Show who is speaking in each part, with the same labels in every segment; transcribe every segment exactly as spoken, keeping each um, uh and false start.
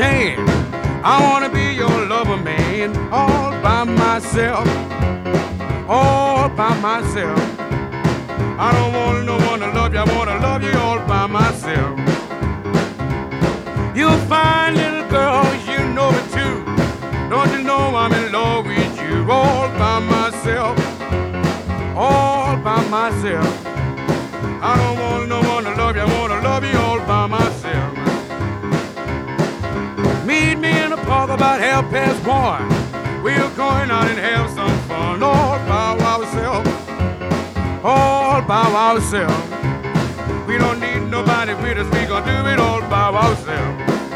Speaker 1: understand. I wanna be your lover, man, all by myself, all by myself. I don't want no one to love you, I wanna love you all by myself. You fine little girl, you know it too. Don't you know I'm in love with you, all by myself, all by myself. I don't want no one to love you, I wanna love you all by myself. Meet me in the park about half past one. We're going out and have some fun, all by ourselves, all by ourselves. We don't need nobody with us, we gonna do it all by ourselves.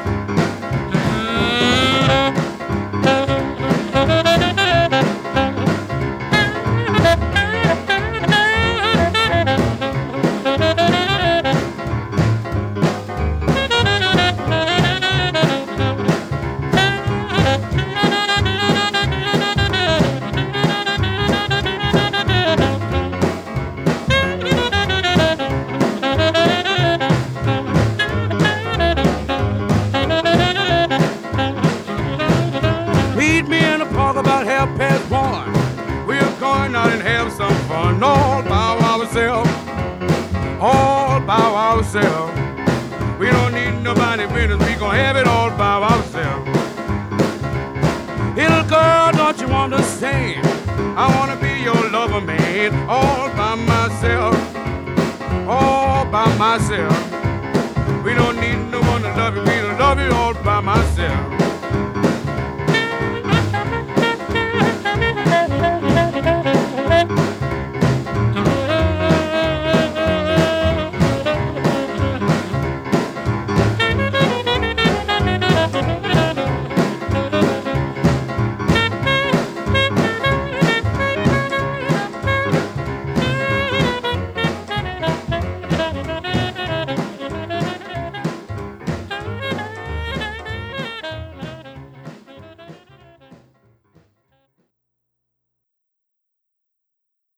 Speaker 1: About half past one, we're going out and have some fun, all by ourselves, all by ourselves. We don't need nobody with us, we gonna have it all by ourselves. Little girl, don't you understand? I wanna be your lover, man, all by myself, all by myself.